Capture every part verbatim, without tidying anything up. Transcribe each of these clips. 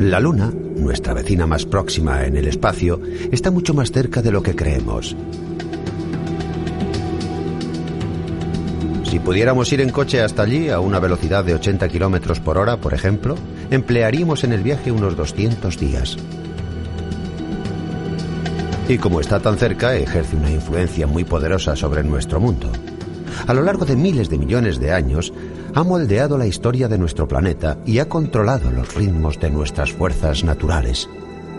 La Luna, nuestra vecina más próxima en el espacio, está mucho más cerca de lo que creemos. Si pudiéramos ir en coche hasta allí a una velocidad de ochenta kilómetros por hora, por ejemplo, emplearíamos en el viaje unos doscientos días. Y como está tan cerca, ejerce una influencia muy poderosa sobre nuestro mundo. A lo largo de miles de millones de años, ha moldeado la historia de nuestro planeta y ha controlado los ritmos de nuestras fuerzas naturales.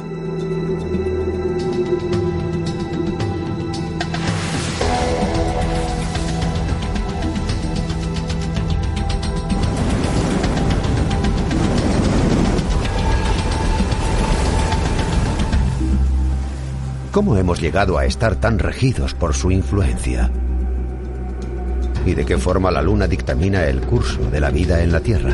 ¿Cómo hemos llegado a estar tan regidos por su influencia? ¿Y de qué forma la Luna dictamina el curso de la vida en la Tierra?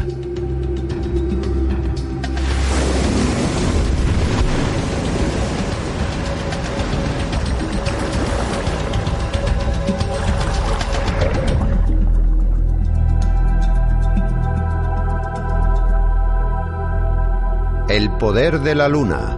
El poder de la Luna.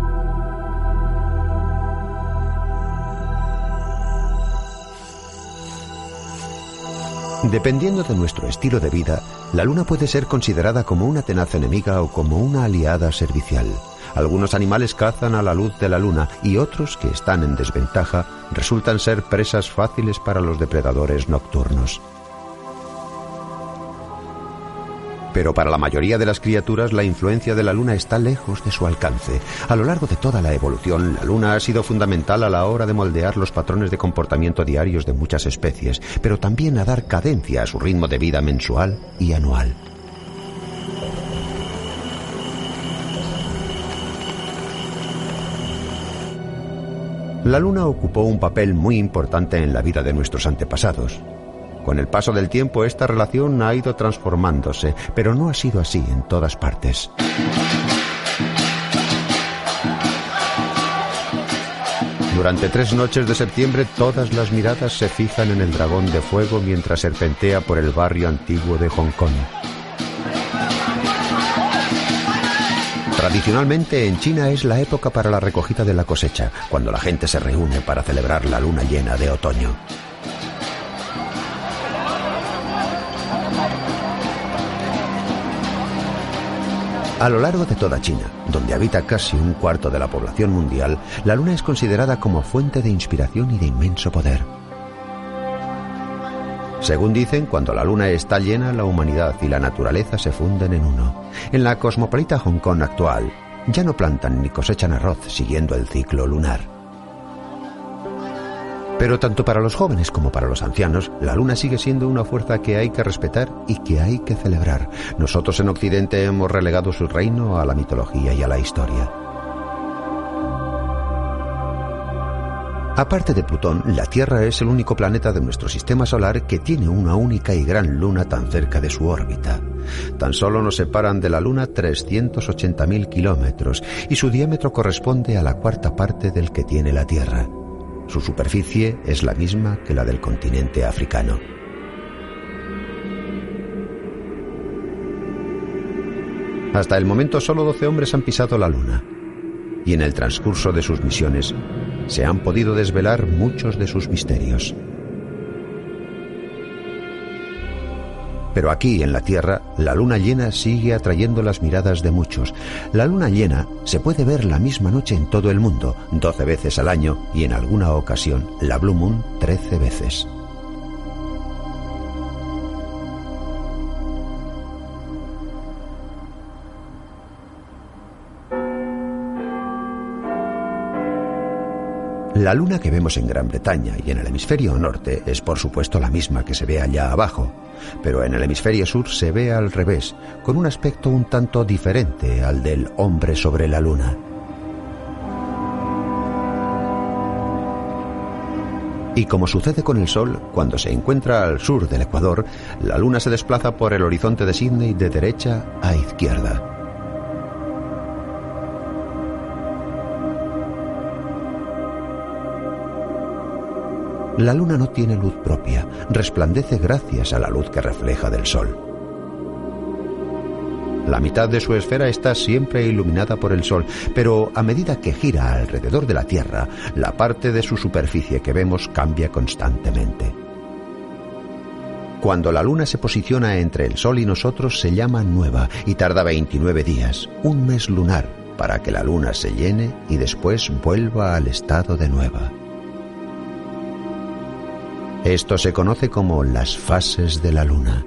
Dependiendo de nuestro estilo de vida, la Luna puede ser considerada como una tenaz enemiga o como una aliada servicial. Algunos animales cazan a la luz de la Luna y otros, que están en desventaja, resultan ser presas fáciles para los depredadores nocturnos. Pero para la mayoría de las criaturas la influencia de la Luna está lejos de su alcance. A lo largo de toda la evolución, la Luna ha sido fundamental a la hora de moldear los patrones de comportamiento diarios de muchas especies, pero también a dar cadencia a su ritmo de vida mensual y anual. La Luna ocupó un papel muy importante en la vida de nuestros antepasados. Con el paso del tiempo, esta relación ha ido transformándose, pero no ha sido así en todas partes. Durante tres noches de septiembre, todas las miradas se fijan en el dragón de fuego mientras serpentea por el barrio antiguo de Hong Kong. Tradicionalmente, en China es la época para la recogida de la cosecha, cuando la gente se reúne para celebrar la luna llena de otoño. A lo largo de toda China, donde habita casi un cuarto de la población mundial, la Luna es considerada como fuente de inspiración y de inmenso poder. Según dicen, cuando la Luna está llena, la humanidad y la naturaleza se funden en uno. En la cosmopolita Hong Kong actual, ya no plantan ni cosechan arroz siguiendo el ciclo lunar. Pero tanto para los jóvenes como para los ancianos, la Luna sigue siendo una fuerza que hay que respetar y que hay que celebrar. Nosotros en Occidente hemos relegado su reino a la mitología y a la historia. Aparte de Plutón, la Tierra es el único planeta de nuestro sistema solar que tiene una única y gran luna tan cerca de su órbita. Tan solo nos separan de la Luna trescientos ochenta mil kilómetros y su diámetro corresponde a la cuarta parte del que tiene la Tierra. Su superficie es la misma que la del continente africano. Hasta el momento solo doce hombres han pisado la Luna, y en el transcurso de sus misiones se han podido desvelar muchos de sus misterios. Pero aquí, en la Tierra, la luna llena sigue atrayendo las miradas de muchos. La luna llena se puede ver la misma noche en todo el mundo, doce veces al año, y en alguna ocasión, la Blue Moon, trece veces. La luna que vemos en Gran Bretaña y en el hemisferio norte es por supuesto la misma que se ve allá abajo, pero en el hemisferio sur se ve al revés, con un aspecto un tanto diferente al del hombre sobre la luna. Y como sucede con el Sol, cuando se encuentra al sur del ecuador, la luna se desplaza por el horizonte de Sídney de derecha a izquierda. La luna no tiene luz propia, resplandece gracias a la luz que refleja del sol. La mitad de su esfera está siempre iluminada por el Sol, pero a medida que gira alrededor de la Tierra, la parte de su superficie que vemos cambia constantemente. Cuando la Luna se posiciona entre el Sol y nosotros se llama nueva y tarda veintinueve días, un mes lunar, para que la Luna se llene y después vuelva al estado de nueva. Esto se conoce como las fases de la Luna.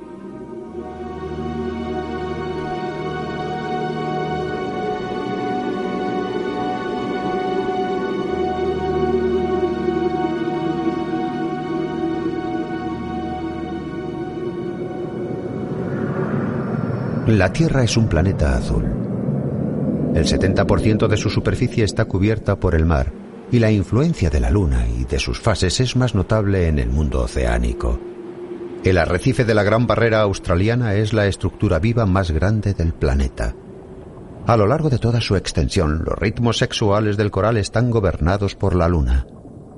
La Tierra es un planeta azul. El setenta por ciento de su superficie está cubierta por el mar, y la influencia de la Luna y de sus fases es más notable en el mundo oceánico. El arrecife de la Gran Barrera Australiana es la estructura viva más grande del planeta. A lo largo de toda su extensión, los ritmos sexuales del coral están gobernados por la Luna.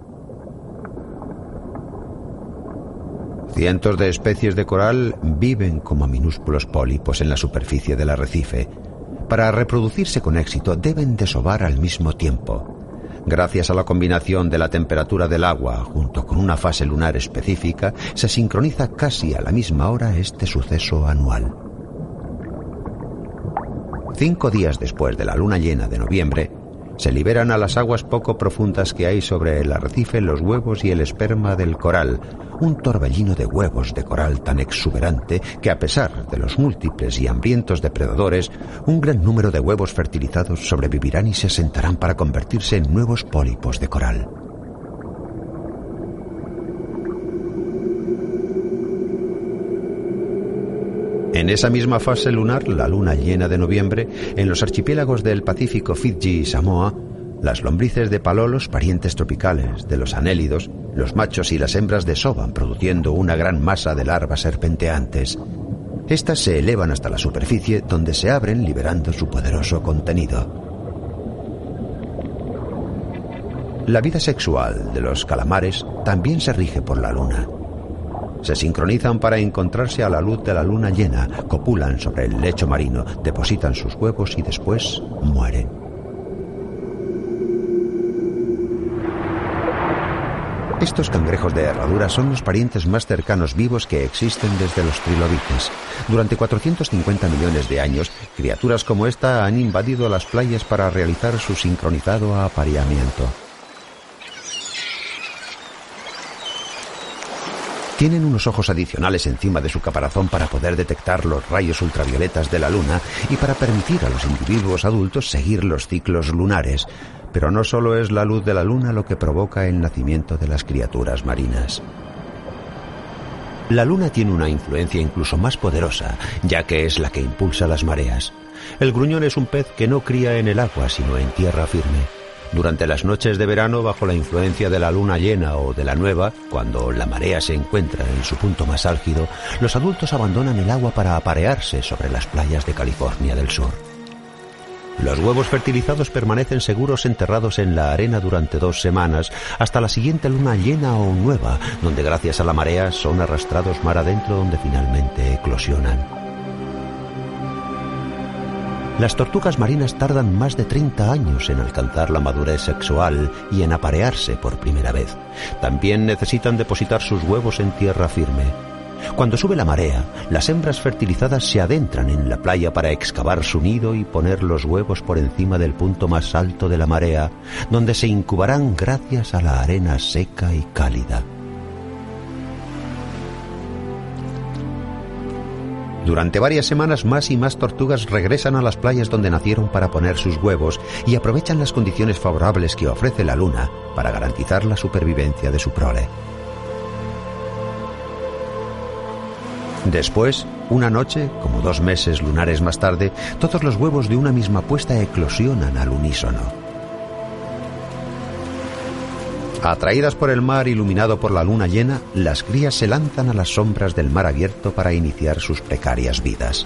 Cientos de especies de coral viven como minúsculos pólipos en la superficie del arrecife. Para reproducirse con éxito deben desovar al mismo tiempo. Gracias a la combinación de la temperatura del agua junto con una fase lunar específica, se sincroniza casi a la misma hora este suceso anual. Cinco días después de la luna llena de noviembre, se liberan a las aguas poco profundas que hay sobre el arrecife los huevos y el esperma del coral, un torbellino de huevos de coral tan exuberante que, a pesar de los múltiples y hambrientos depredadores, un gran número de huevos fertilizados sobrevivirán y se asentarán para convertirse en nuevos pólipos de coral. En esa misma fase lunar, la luna llena de noviembre, en los archipiélagos del Pacífico, Fiyi y Samoa, las lombrices de palolos, parientes tropicales de los anélidos, los machos y las hembras desovan produciendo una gran masa de larvas serpenteantes. Estas se elevan hasta la superficie, donde se abren liberando su poderoso contenido. La vida sexual de los calamares también se rige por la luna. Se sincronizan para encontrarse a la luz de la luna llena, copulan sobre el lecho marino, depositan sus huevos y después mueren. Estos cangrejos de herradura son los parientes más cercanos vivos que existen desde los trilobites. Durante cuatrocientos cincuenta millones de años, criaturas como esta han invadido las playas para realizar su sincronizado apareamiento. Tienen unos ojos adicionales encima de su caparazón para poder detectar los rayos ultravioletas de la luna y para permitir a los individuos adultos seguir los ciclos lunares. Pero no solo es la luz de la luna lo que provoca el nacimiento de las criaturas marinas. La luna tiene una influencia incluso más poderosa, ya que es la que impulsa las mareas. El gruñón es un pez que no cría en el agua, sino en tierra firme. Durante las noches de verano, bajo la influencia de la luna llena o de la nueva, cuando la marea se encuentra en su punto más álgido, los adultos abandonan el agua para aparearse sobre las playas de California del Sur. Los huevos fertilizados permanecen seguros enterrados en la arena durante dos semanas, hasta la siguiente luna llena o nueva, donde gracias a la marea son arrastrados mar adentro, donde finalmente eclosionan. Las tortugas marinas tardan más de treinta años en alcanzar la madurez sexual y en aparearse por primera vez. También necesitan depositar sus huevos en tierra firme. Cuando sube la marea, las hembras fertilizadas se adentran en la playa para excavar su nido y poner los huevos por encima del punto más alto de la marea, donde se incubarán gracias a la arena seca y cálida. Durante varias semanas más y más tortugas regresan a las playas donde nacieron para poner sus huevos y aprovechan las condiciones favorables que ofrece la luna para garantizar la supervivencia de su prole. Después, una noche, como dos meses lunares más tarde, todos los huevos de una misma puesta eclosionan al unísono. Atraídas por el mar iluminado por la luna llena, las crías se lanzan a las sombras del mar abierto para iniciar sus precarias vidas.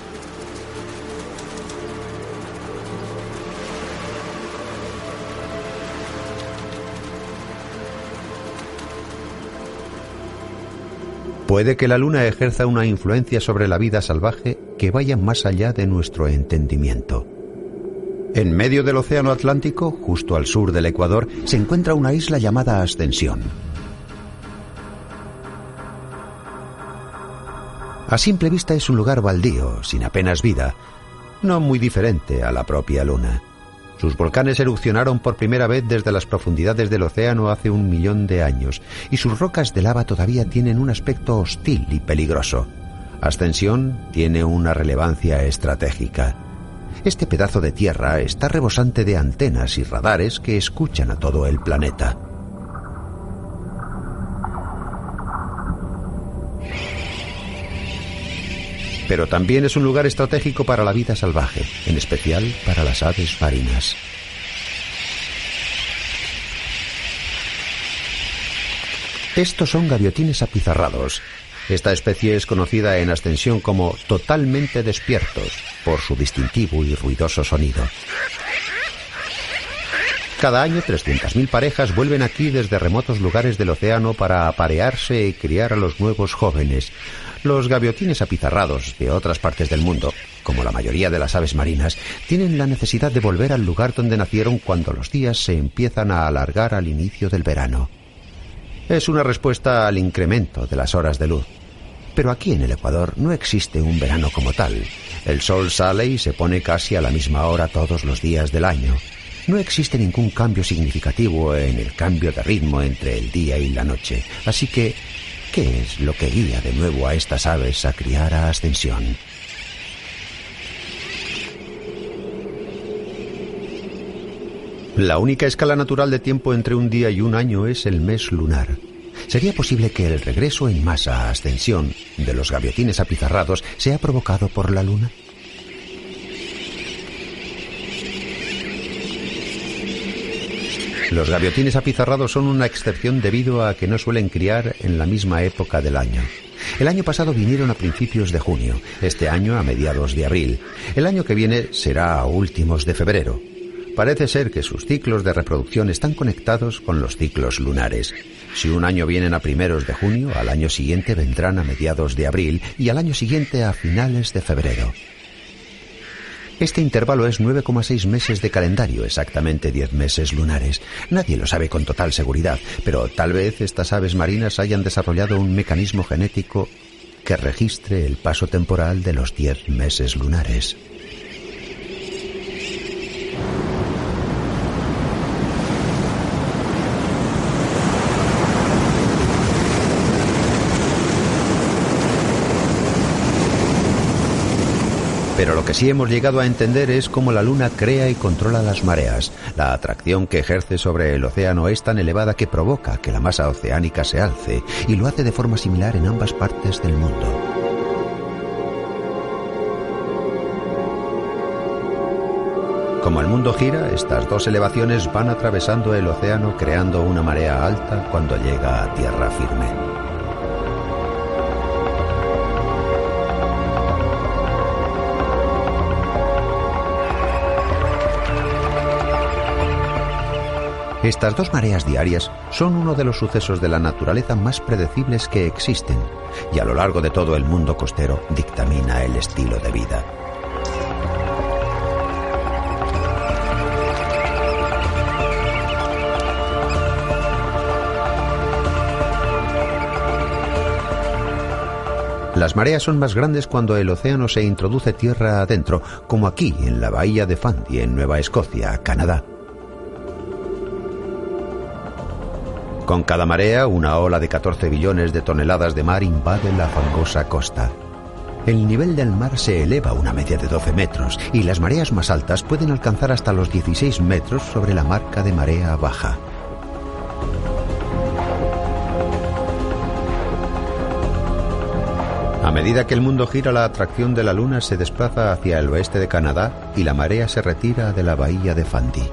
Puede que la Luna ejerza una influencia sobre la vida salvaje que vaya más allá de nuestro entendimiento. En medio del Océano Atlántico, justo al sur del Ecuador, se encuentra una isla llamada Ascensión. A simple vista es un lugar baldío, sin apenas vida, no muy diferente a la propia Luna. Sus volcanes erupcionaron por primera vez desde las profundidades del océano hace un millón de años, y sus rocas de lava todavía tienen un aspecto hostil y peligroso. Ascensión tiene una relevancia estratégica. Este pedazo de tierra está rebosante de antenas y radares que escuchan a todo el planeta. Pero también es un lugar estratégico para la vida salvaje, en especial para las aves marinas. Estos son gaviotines apizarrados. Esta especie es conocida en Ascensión como totalmente despiertos, por su distintivo y ruidoso sonido. Cada año trescientas mil parejas vuelven aquí desde remotos lugares del océano para aparearse y criar a los nuevos jóvenes. Los gaviotines apizarrados de otras partes del mundo, como la mayoría de las aves marinas, tienen la necesidad de volver al lugar donde nacieron cuando los días se empiezan a alargar al inicio del verano. Es una respuesta al incremento de las horas de luz. Pero aquí en el Ecuador no existe un verano como tal. El sol sale y se pone casi a la misma hora todos los días del año. No existe ningún cambio significativo en el cambio de ritmo entre el día y la noche. Así que, ¿qué es lo que guía de nuevo a estas aves a criar a Ascensión? La única escala natural de tiempo entre un día y un año es el mes lunar. ¿Sería posible que el regreso en masa a Ascensión de los gaviotines apizarrados sea provocado por la Luna? Los gaviotines apizarrados son una excepción debido a que no suelen criar en la misma época del año. El año pasado vinieron a principios de junio, este año a mediados de abril. El año que viene será a últimos de febrero. Parece ser que sus ciclos de reproducción están conectados con los ciclos lunares. Si un año vienen a primeros de junio, al año siguiente vendrán a mediados de abril y al año siguiente a finales de febrero. Este intervalo es nueve coma seis meses de calendario, exactamente diez meses lunares. Nadie lo sabe con total seguridad, pero tal vez estas aves marinas hayan desarrollado un mecanismo genético que registre el paso temporal de los diez meses lunares. Pero lo que sí hemos llegado a entender es cómo la Luna crea y controla las mareas. La atracción que ejerce sobre el océano es tan elevada que provoca que la masa oceánica se alce, y lo hace de forma similar en ambas partes del mundo. Como el mundo gira, estas dos elevaciones van atravesando el océano creando una marea alta cuando llega a tierra firme. Estas dos mareas diarias son uno de los sucesos de la naturaleza más predecibles que existen, y a lo largo de todo el mundo costero dictamina el estilo de vida. Las mareas son más grandes cuando el océano se introduce tierra adentro, como aquí en la bahía de Fundy, en Nueva Escocia, Canadá. Con cada marea, una ola de catorce billones de toneladas de mar invade la fangosa costa. El nivel del mar se eleva una media de doce metros y las mareas más altas pueden alcanzar hasta los dieciséis metros sobre la marca de marea baja. A medida que el mundo gira, la atracción de la Luna se desplaza hacia el oeste de Canadá y la marea se retira de la bahía de Fundy.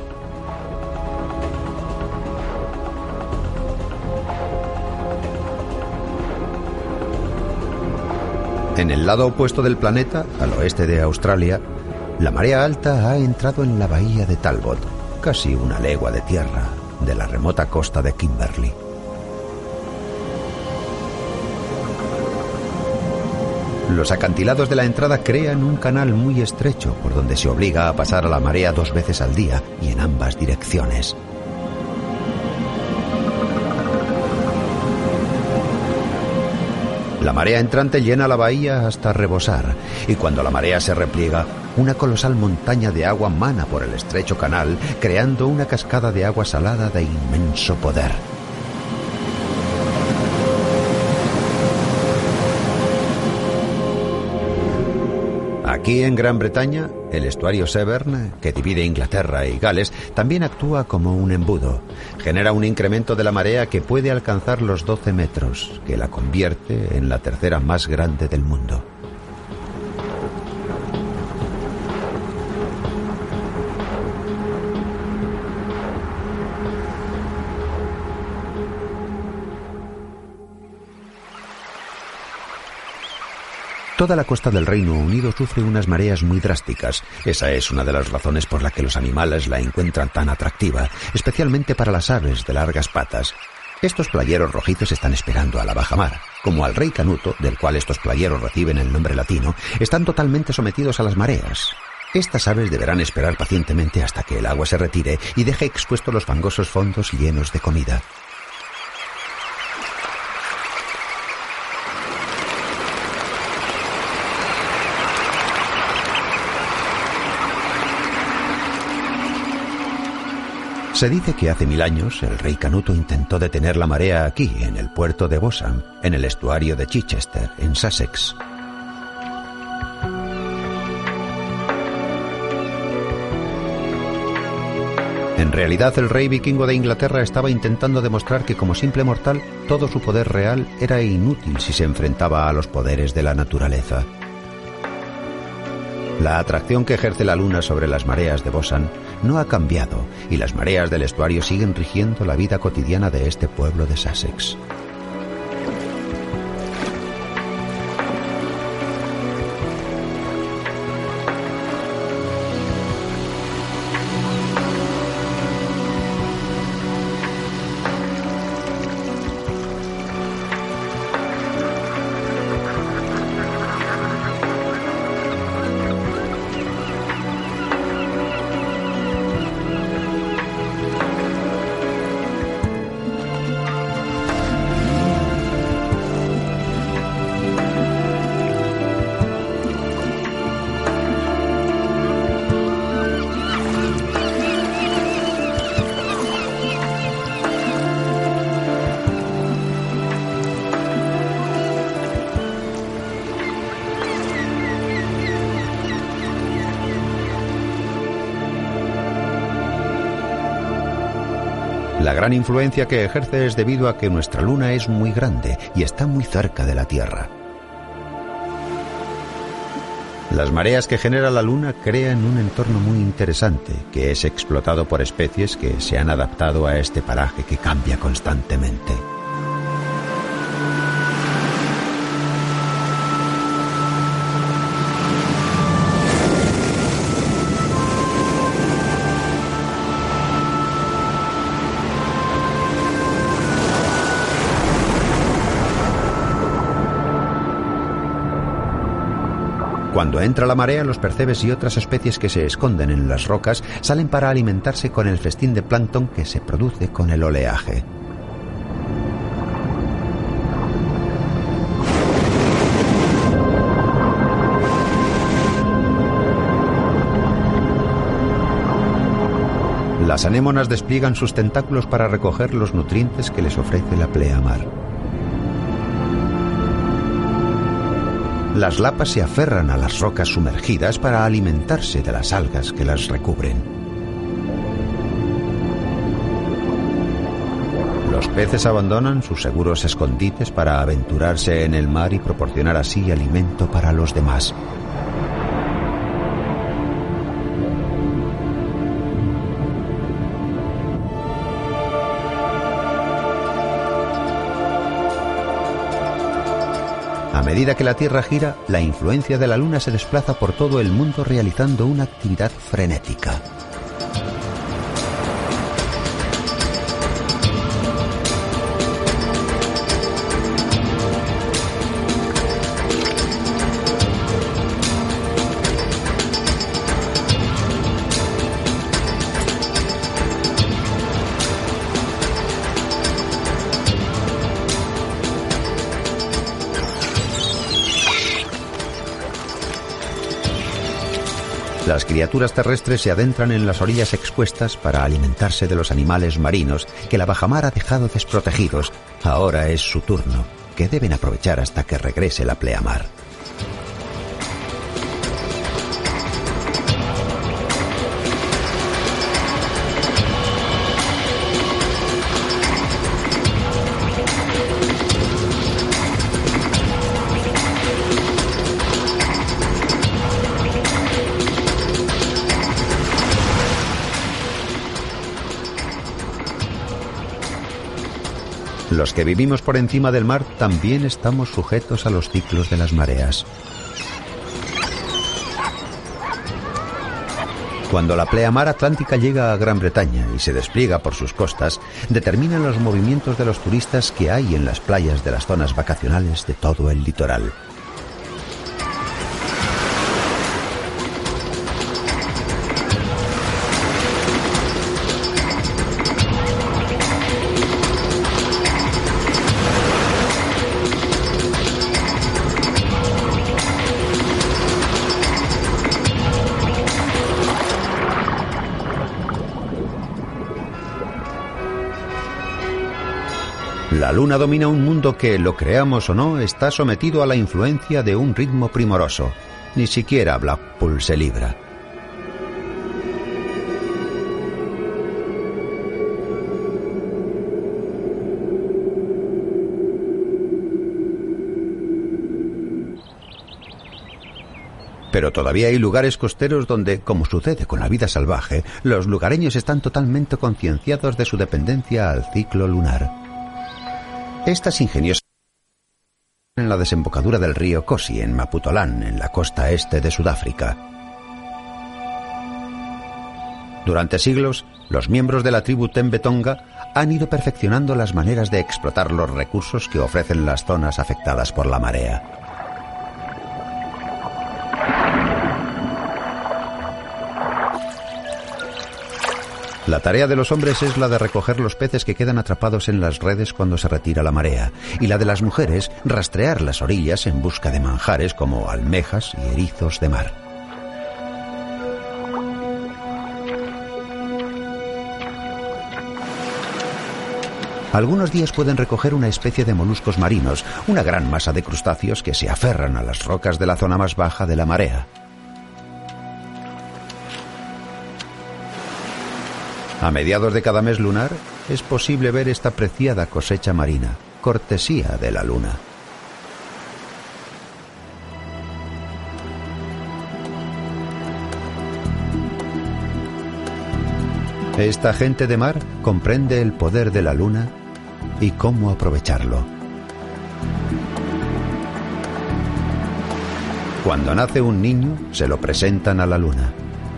En el lado opuesto del planeta, al oeste de Australia, la marea alta ha entrado en la bahía de Talbot, casi una legua de tierra de la remota costa de Kimberley. Los acantilados de la entrada crean un canal muy estrecho por donde se obliga a pasar a la marea dos veces al día y en ambas direcciones. La marea entrante llena la bahía hasta rebosar, y cuando la marea se repliega, una colosal montaña de agua mana por el estrecho canal, creando una cascada de agua salada de inmenso poder. Aquí en Gran Bretaña, el estuario Severn, que divide Inglaterra y Gales, también actúa como un embudo. Genera un incremento de la marea que puede alcanzar los doce metros, que la convierte en la tercera más grande del mundo. Toda la costa del Reino Unido sufre unas mareas muy drásticas. Esa es una de las razones por la que los animales la encuentran tan atractiva, especialmente para las aves de largas patas. Estos playeros rojizos están esperando a la bajamar. Como al rey Canuto, del cual estos playeros reciben el nombre latino, están totalmente sometidos a las mareas. Estas aves deberán esperar pacientemente hasta que el agua se retire y deje expuestos los fangosos fondos llenos de comida. Se dice que hace mil años el rey Canuto intentó detener la marea aquí, en el puerto de Bosham, en el estuario de Chichester, en Sussex. En realidad, el rey vikingo de Inglaterra estaba intentando demostrar que como simple mortal, todo su poder real era inútil si se enfrentaba a los poderes de la naturaleza. La atracción que ejerce la luna sobre las mareas de Bosham no ha cambiado y las mareas del estuario siguen rigiendo la vida cotidiana de este pueblo de Sussex. La gran influencia que ejerce es debido a que nuestra luna es muy grande y está muy cerca de la Tierra. Las mareas que genera la luna crean un entorno muy interesante que es explotado por especies que se han adaptado a este paraje que cambia constantemente. Cuando entra la marea, los percebes y otras especies que se esconden en las rocas salen para alimentarse con el festín de plancton que se produce con el oleaje. Las anémonas despliegan sus tentáculos para recoger los nutrientes que les ofrece la pleamar. Las lapas se aferran a las rocas sumergidas para alimentarse de las algas que las recubren. Los peces abandonan sus seguros escondites para aventurarse en el mar y proporcionar así alimento para los demás. A medida que la Tierra gira, la influencia de la Luna se desplaza por todo el mundo realizando una actividad frenética. Las criaturas terrestres se adentran en las orillas expuestas para alimentarse de los animales marinos que la bajamar ha dejado desprotegidos. Ahora es su turno, que deben aprovechar hasta que regrese la pleamar. Los que vivimos por encima del mar también estamos sujetos a los ciclos de las mareas. Cuando la pleamar atlántica llega a Gran Bretaña y se despliega por sus costas, determinan los movimientos de los turistas que hay en las playas de las zonas vacacionales de todo el litoral. La luna domina un mundo que, lo creamos o no, está sometido a la influencia de un ritmo primoroso. Ni siquiera Blackpool se libra. Pero todavía hay lugares costeros donde, como sucede con la vida salvaje, los lugareños están totalmente concienciados de su dependencia al ciclo lunar. Estas ingeniosas en la desembocadura del río Kosi, en Maputolán, en la costa este de Sudáfrica. Durante siglos, los miembros de la tribu Tembe Tonga han ido perfeccionando las maneras de explotar los recursos que ofrecen las zonas afectadas por la marea. La tarea de los hombres es la de recoger los peces que quedan atrapados en las redes cuando se retira la marea, y la de las mujeres rastrear las orillas en busca de manjares como almejas y erizos de mar. Algunos días pueden recoger una especie de moluscos marinos, una gran masa de crustáceos que se aferran a las rocas de la zona más baja de la marea. A mediados de cada mes lunar es posible ver esta preciada cosecha marina, cortesía de la luna. Esta gente de mar comprende el poder de la luna y cómo aprovecharlo. Cuando nace un niño, se lo presentan a la luna.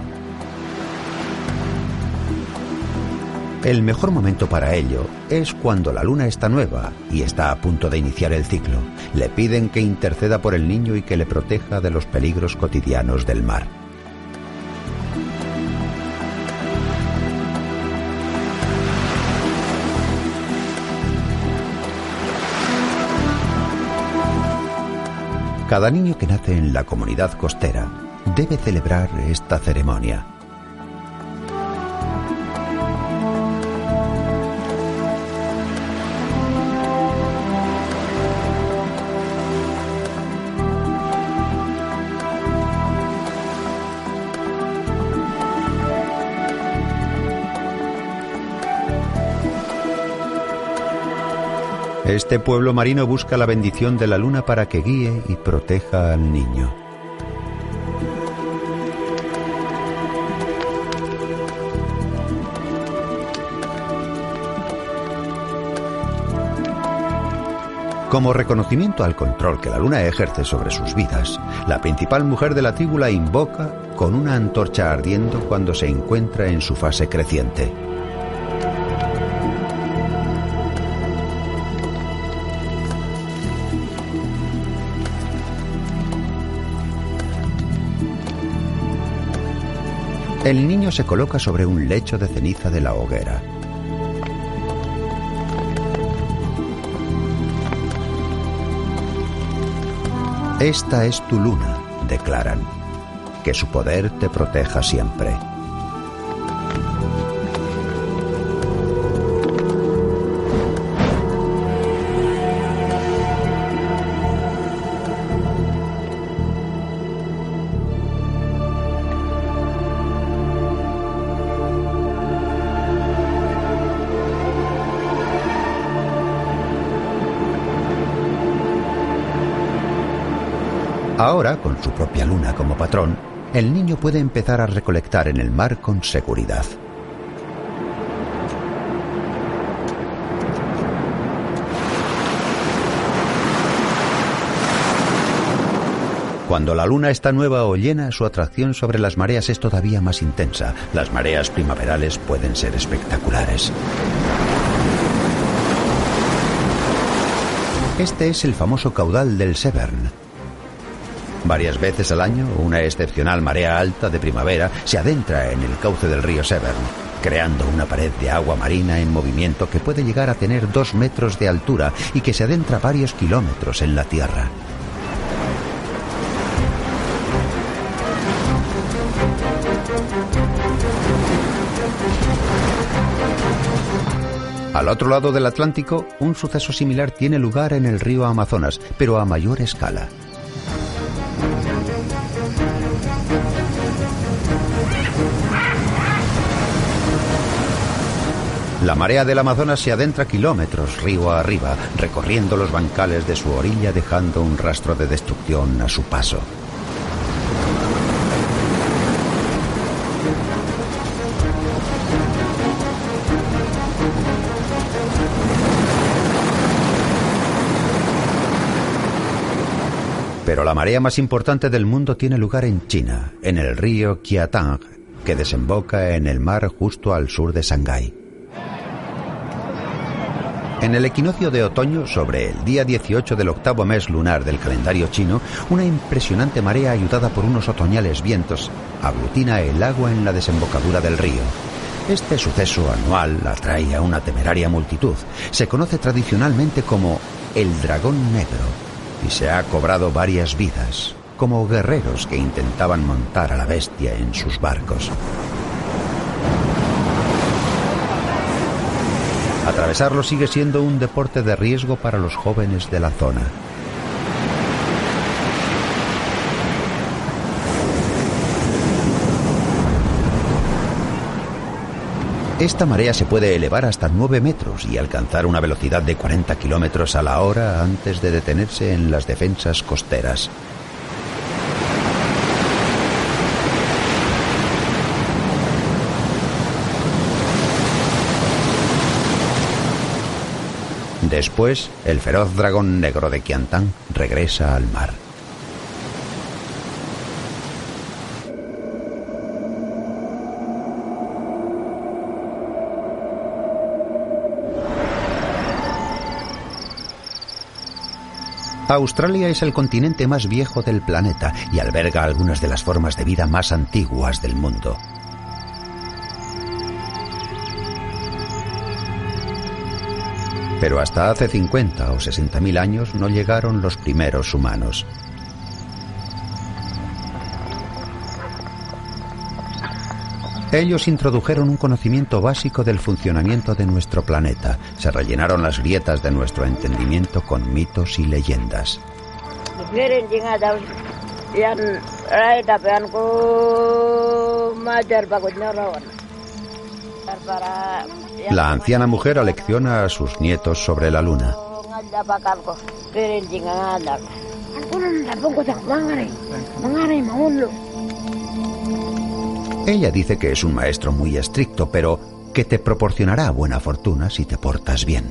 El mejor momento para ello es cuando la luna está nueva y está a punto de iniciar el ciclo. Le piden que interceda por el niño y que le proteja de los peligros cotidianos del mar. Cada niño que nace en la comunidad costera debe celebrar esta ceremonia. Este pueblo marino busca la bendición de la luna para que guíe y proteja al niño. Como reconocimiento al control que la luna ejerce sobre sus vidas, la principal mujer de la tribu la invoca con una antorcha ardiendo cuando se encuentra en su fase creciente. El niño se coloca sobre un lecho de ceniza de la hoguera. Esta es tu luna, declaran. Que su poder te proteja siempre. Ahora, con su propia luna como patrón, el niño puede empezar a recolectar en el mar con seguridad. Cuando la luna está nueva o llena, su atracción sobre las mareas es todavía más intensa. Las mareas primaverales pueden ser espectaculares. Este es el famoso caudal del Severn. Varias veces al año, una excepcional marea alta de primavera se adentra en el cauce del río Severn, creando una pared de agua marina en movimiento que puede llegar a tener dos metros de altura y que se adentra varios kilómetros en la tierra. Al otro lado del Atlántico, un suceso similar tiene lugar en el río Amazonas, pero a mayor escala. La marea del Amazonas se adentra kilómetros río arriba, recorriendo los bancales de su orilla, dejando un rastro de destrucción a su paso. Pero la marea más importante del mundo tiene lugar en China, en el río Qiantang, que desemboca en el mar justo al sur de Shanghái. En el equinoccio de otoño, sobre el día dieciocho del octavo mes lunar del calendario chino, una impresionante marea ayudada por unos otoñales vientos aglutina el agua en la desembocadura del río. Este suceso anual atrae a una temeraria multitud. Se conoce tradicionalmente como el dragón negro y se ha cobrado varias vidas, como guerreros que intentaban montar a la bestia en sus barcos. Atravesarlo sigue siendo un deporte de riesgo para los jóvenes de la zona. Esta marea se puede elevar hasta nueve metros y alcanzar una velocidad de cuarenta kilómetros a la hora antes de detenerse en las defensas costeras. Después, el feroz dragón negro de Qiantang regresa al mar. Australia es el continente más viejo del planeta y alberga algunas de las formas de vida más antiguas del mundo. Pero hasta hace cincuenta o sesenta mil años no llegaron los primeros humanos. Ellos introdujeron un conocimiento básico del funcionamiento de nuestro planeta. Se rellenaron las grietas de nuestro entendimiento con mitos y leyendas. La anciana mujer alecciona a sus nietos sobre la luna. Ella dice que es un maestro muy estricto, pero que te proporcionará buena fortuna si te portas bien.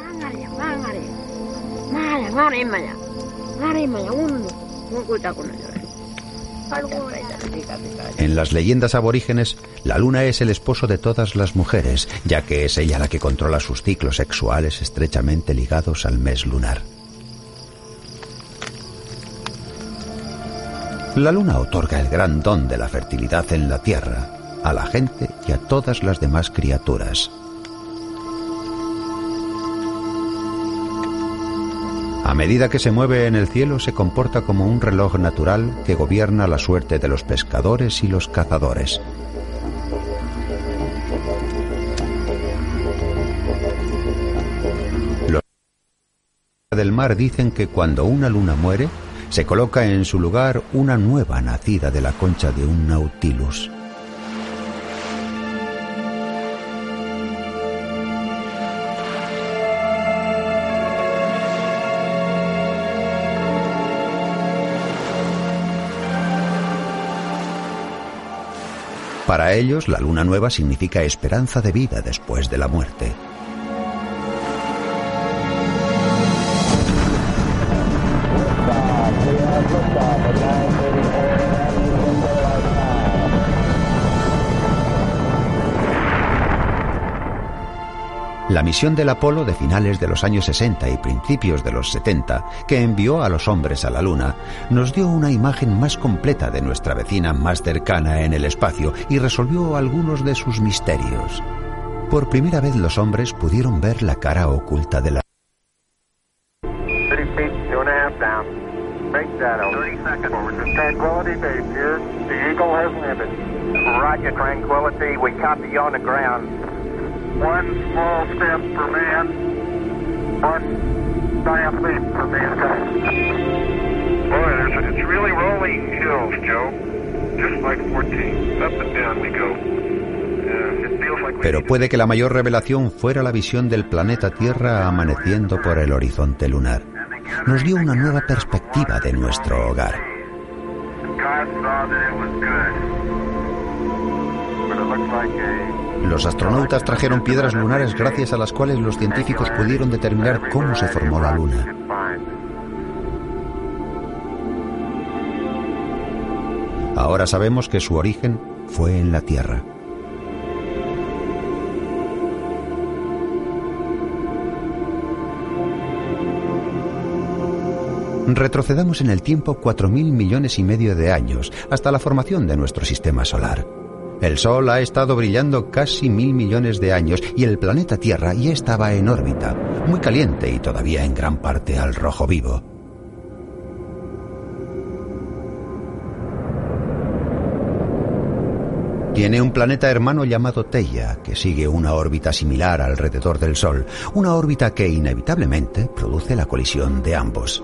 En las leyendas aborígenes, la luna es el esposo de todas las mujeres, ya que es ella la que controla sus ciclos sexuales estrechamente ligados al mes lunar. La luna otorga el gran don de la fertilidad en la tierra, a la gente y a todas las demás criaturas. A medida que se mueve en el cielo, se comporta como un reloj natural que gobierna la suerte de los pescadores y los cazadores. Los del mar dicen que cuando una luna muere, se coloca en su lugar una nueva nacida de la concha de un Nautilus. Para ellos, la luna nueva significa esperanza de vida después de la muerte. La misión del Apolo de finales de los años sesenta y principios de los setenta, que envió a los hombres a la Luna, nos dio una imagen más completa de nuestra vecina más cercana en el espacio y resolvió algunos de sus misterios. Por primera vez los hombres pudieron ver la cara oculta de la One small step for man, one giant leap for mankind. Boy, there's, it's really rolling hills, Joe. Just like fourteen. Up and down we go. Uh, it feels like we Pero puede que la mayor revelación fuera la visión del planeta Tierra amaneciendo por el horizonte lunar. Nos dio una nueva perspectiva de nuestro hogar. God saw that it was good. But it looks like a Los astronautas trajeron piedras lunares gracias a las cuales los científicos pudieron determinar cómo se formó la Luna. Ahora sabemos que su origen fue en la Tierra. Retrocedamos en el tiempo cuatro mil millones y medio de años, hasta la formación de nuestro sistema solar. El Sol ha estado brillando casi mil millones de años y el planeta Tierra ya estaba en órbita, muy caliente y todavía en gran parte al rojo vivo. Tiene un planeta hermano llamado Theia, que sigue una órbita similar alrededor del Sol, una órbita que inevitablemente produce la colisión de ambos.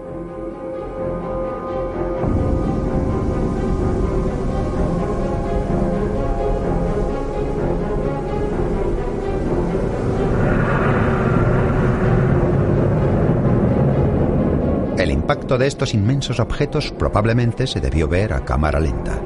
El impacto de estos inmensos objetos probablemente se debió ver a cámara lenta.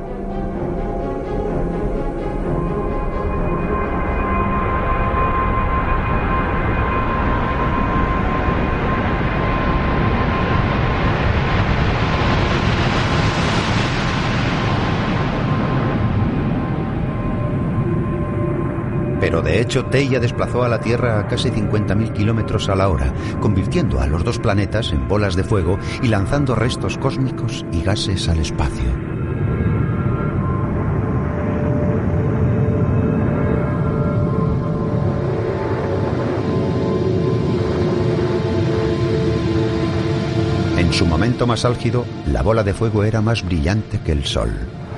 Pero de hecho Theia desplazó a la Tierra a casi cincuenta mil kilómetros a la hora, convirtiendo a los dos planetas en bolas de fuego y lanzando restos cósmicos y gases al espacio. En su momento más álgido, la bola de fuego era más brillante que el Sol.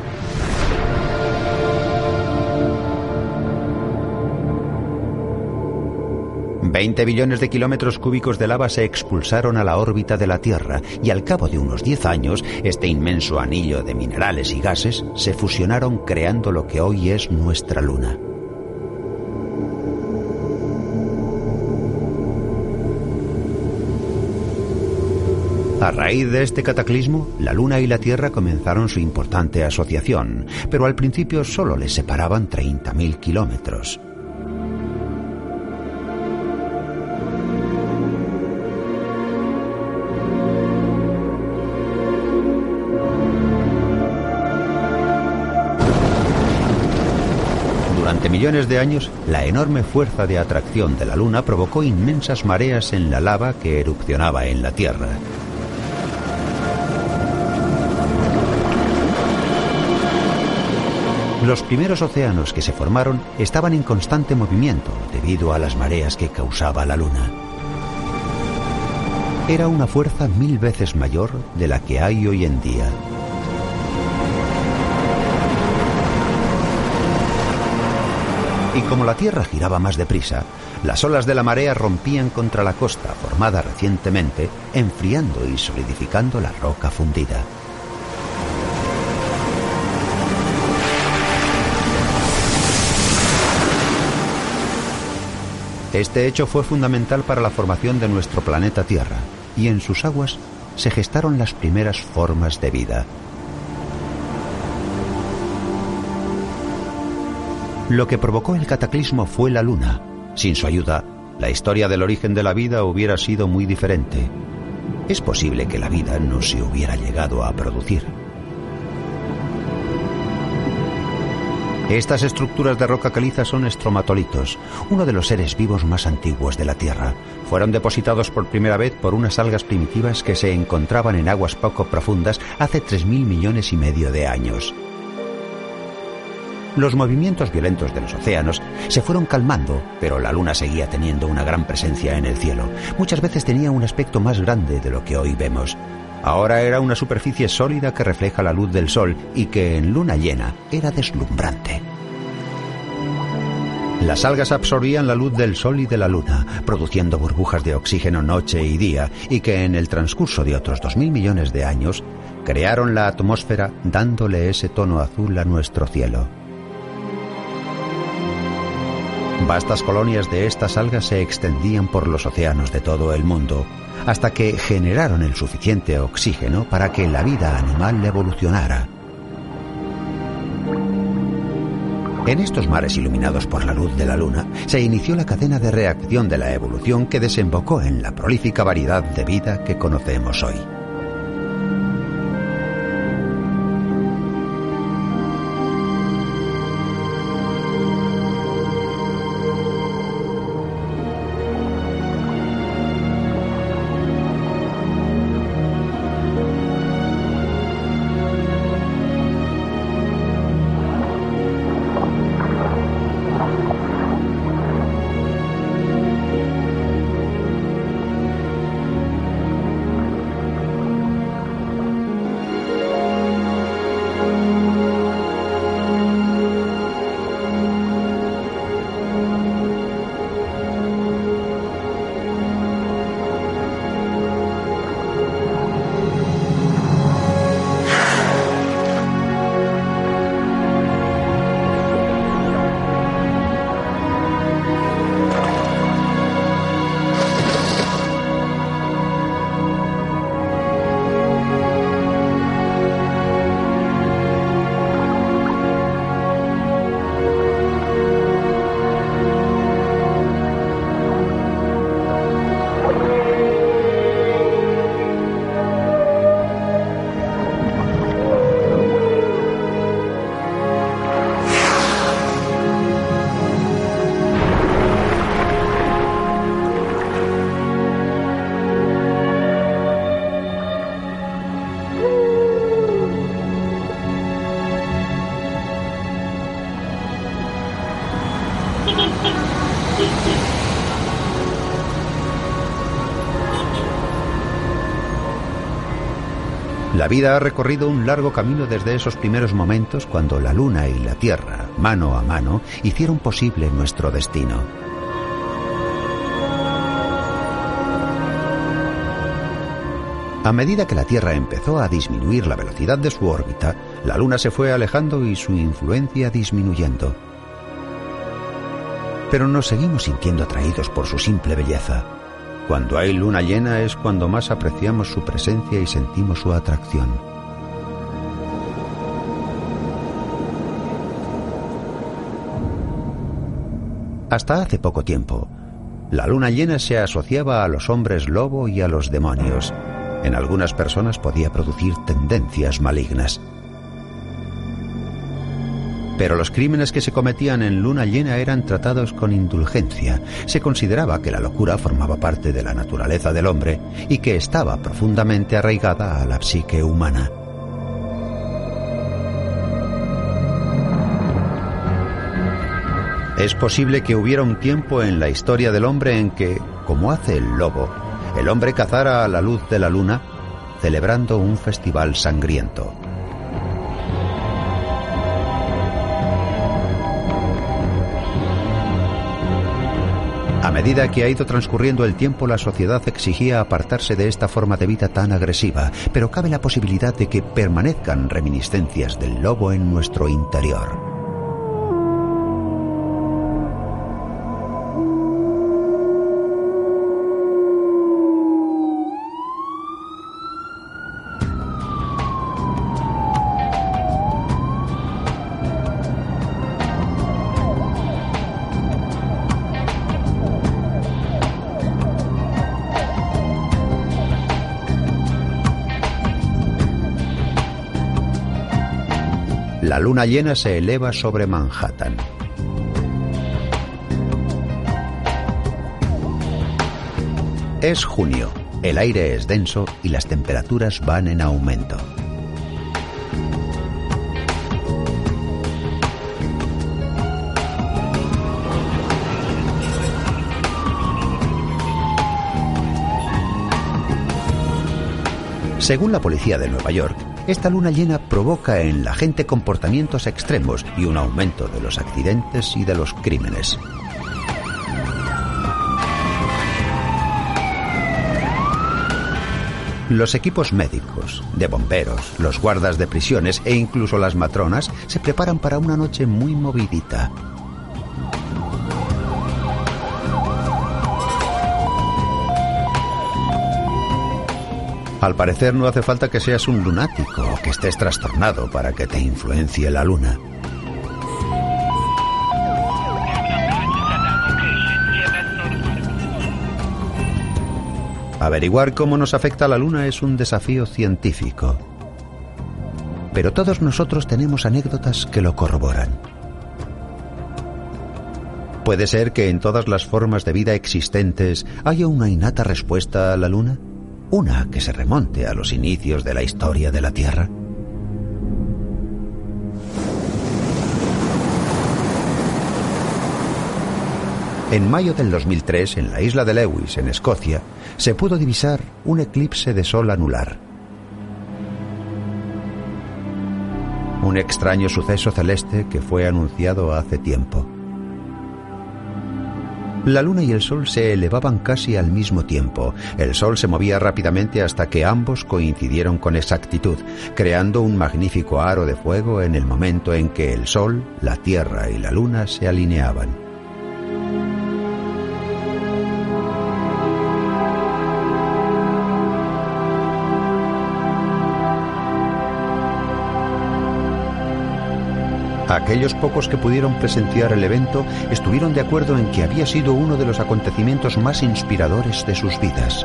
veinte billones de kilómetros cúbicos de lava se expulsaron a la órbita de la Tierra y al cabo de unos diez años, este inmenso anillo de minerales y gases se fusionaron creando lo que hoy es nuestra Luna. A raíz de este cataclismo, la Luna y la Tierra comenzaron su importante asociación, pero al principio solo les separaban treinta mil kilómetros. Durante millones de años, la enorme fuerza de atracción de la Luna provocó inmensas mareas en la lava que erupcionaba en la Tierra. Los primeros océanos que se formaron estaban en constante movimiento debido a las mareas que causaba la Luna. Era una fuerza mil veces mayor de la que hay hoy en día. Y como la Tierra giraba más deprisa, las olas de la marea rompían contra la costa formada recientemente, enfriando y solidificando la roca fundida. Este hecho fue fundamental para la formación de nuestro planeta Tierra, y en sus aguas se gestaron las primeras formas de vida. Lo que provocó el cataclismo fue la Luna. Sin su ayuda, la historia del origen de la vida hubiera sido muy diferente. Es posible que la vida no se hubiera llegado a producir. Estas estructuras de roca caliza son estromatolitos, uno de los seres vivos más antiguos de la Tierra. Fueron depositados por primera vez por unas algas primitivas que se encontraban en aguas poco profundas hace tres mil millones y medio de años. Los movimientos violentos de los océanos se fueron calmando, pero la Luna seguía teniendo una gran presencia en el cielo. Muchas veces tenía un aspecto más grande de lo que hoy vemos. Ahora era una superficie sólida que refleja la luz del sol y que en luna llena era deslumbrante. Las algas absorbían la luz del sol y de la luna, produciendo burbujas de oxígeno noche y día, y que en el transcurso de otros dos mil millones de años crearon la atmósfera, dándole ese tono azul a nuestro cielo. Vastas colonias de estas algas se extendían por los océanos de todo el mundo, hasta que generaron el suficiente oxígeno para que la vida animal evolucionara. En estos mares iluminados por la luz de la luna, se inició la cadena de reacción de la evolución que desembocó en la prolífica variedad de vida que conocemos hoy. La vida ha recorrido un largo camino desde esos primeros momentos cuando la Luna y la Tierra, mano a mano, hicieron posible nuestro destino. A medida que la Tierra empezó a disminuir la velocidad de su órbita, la Luna se fue alejando y su influencia disminuyendo. Pero nos seguimos sintiendo atraídos por su simple belleza. Cuando hay luna llena es cuando más apreciamos su presencia y sentimos su atracción. Hasta hace poco tiempo, la luna llena se asociaba a los hombres lobo y a los demonios. En algunas personas podía producir tendencias malignas. Pero los crímenes que se cometían en luna llena eran tratados con indulgencia. Se consideraba que la locura formaba parte de la naturaleza del hombre y que estaba profundamente arraigada a la psique humana. Es posible que hubiera un tiempo en la historia del hombre en que, como hace el lobo, el hombre cazara a la luz de la luna, celebrando un festival sangriento. A medida que ha ido transcurriendo el tiempo, la sociedad exigía apartarse de esta forma de vida tan agresiva, pero cabe la posibilidad de que permanezcan reminiscencias del lobo en nuestro interior. La luna llena se eleva sobre Manhattan. Es junio, el aire es denso y las temperaturas van en aumento. Según la policía de Nueva York, esta luna llena provoca en la gente comportamientos extremos y un aumento de los accidentes y de los crímenes. Los equipos médicos, de bomberos, los guardas de prisiones e incluso las matronas se preparan para una noche muy movidita. Al parecer no hace falta que seas un lunático o que estés trastornado para que te influencie la luna. Averiguar cómo nos afecta la luna es un desafío científico. Pero todos nosotros tenemos anécdotas que lo corroboran. ¿Puede ser que en todas las formas de vida existentes haya una innata respuesta a la luna? Una que se remonte a los inicios de la historia de la Tierra. En mayo del dos mil tres, en la isla de Lewis, en Escocia, se pudo divisar un eclipse de sol anular. Un extraño suceso celeste que fue anunciado hace tiempo. La luna y el sol se elevaban casi al mismo tiempo. El sol se movía rápidamente hasta que ambos coincidieron con exactitud, creando un magnífico aro de fuego en el momento en que el sol, la tierra y la luna se alineaban. Aquellos pocos que pudieron presenciar el evento estuvieron de acuerdo en que había sido uno de los acontecimientos más inspiradores de sus vidas.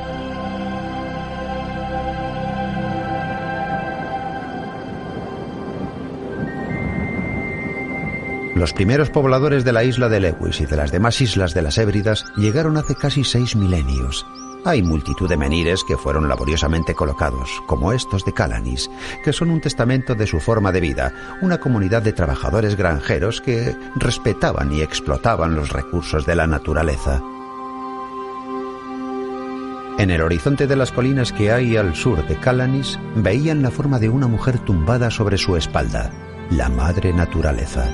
Los primeros pobladores de la isla de Lewis y de las demás islas de las Hébridas llegaron hace casi seis milenios. Hay multitud de menhires que fueron laboriosamente colocados, como estos de Callanis, que son un testamento de su forma de vida, una comunidad de trabajadores granjeros que respetaban y explotaban los recursos de la naturaleza. En el horizonte de las colinas que hay al sur de Callanis, veían la forma de una mujer tumbada sobre su espalda, la madre naturaleza.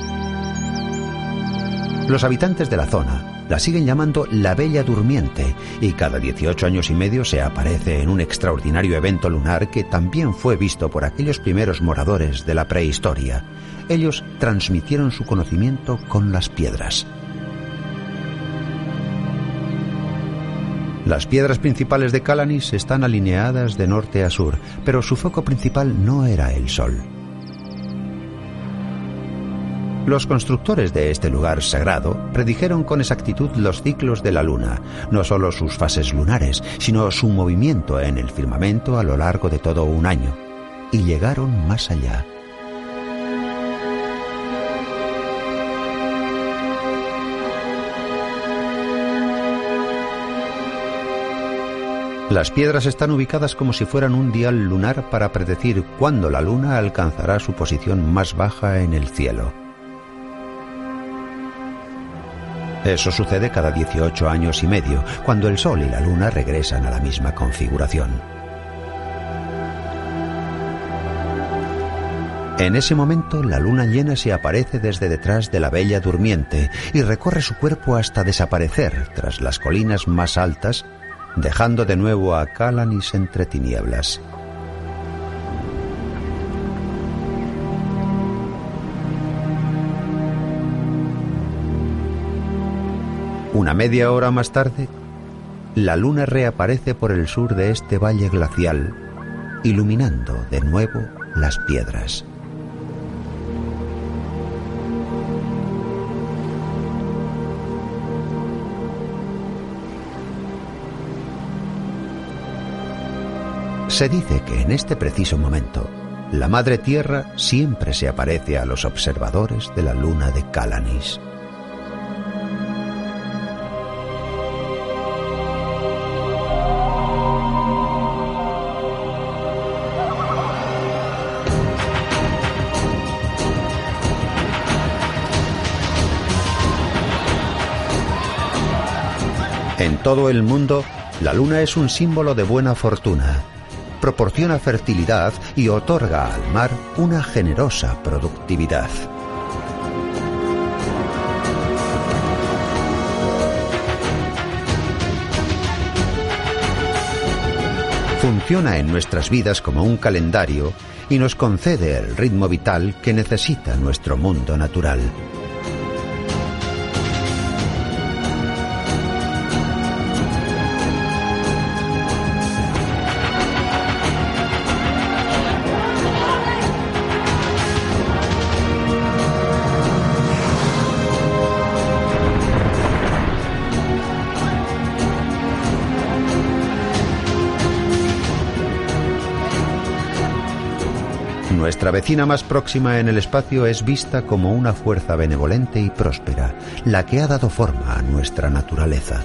Los habitantes de la zona la siguen llamando la Bella Durmiente y cada dieciocho años y medio se aparece en un extraordinario evento lunar que también fue visto por aquellos primeros moradores de la prehistoria. Ellos transmitieron su conocimiento con las piedras. Las piedras principales de Callanis están alineadas de norte a sur, pero su foco principal no era el sol. Los constructores de este lugar sagrado predijeron con exactitud los ciclos de la luna, no solo sus fases lunares, sino su movimiento en el firmamento a lo largo de todo un año, y llegaron más allá. Las piedras están ubicadas como si fueran un dial lunar para predecir cuándo la luna alcanzará su posición más baja en el cielo. Eso sucede cada dieciocho años y medio, cuando el Sol y la Luna regresan a la misma configuración. En ese momento, la luna llena se aparece desde detrás de la Bella Durmiente y recorre su cuerpo hasta desaparecer tras las colinas más altas, dejando de nuevo a Calanis entre tinieblas. Una media hora más tarde, la luna reaparece por el sur de este valle glacial, iluminando de nuevo las piedras. Se dice que en este preciso momento, la Madre Tierra siempre se aparece a los observadores de la luna de Calanis. En todo el mundo, la luna es un símbolo de buena fortuna. Proporciona fertilidad y otorga al mar una generosa productividad. Funciona en nuestras vidas como un calendario y nos concede el ritmo vital que necesita nuestro mundo natural. Nuestra vecina más próxima en el espacio es vista como una fuerza benevolente y próspera, la que ha dado forma a nuestra naturaleza.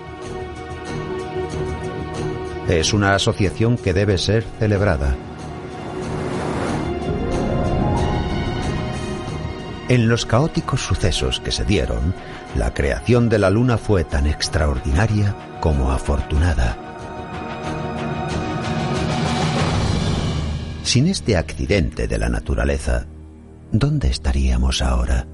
Es una asociación que debe ser celebrada. En los caóticos sucesos que se dieron, la creación de la luna fue tan extraordinaria como afortunada. Sin este accidente de la naturaleza, ¿dónde estaríamos ahora?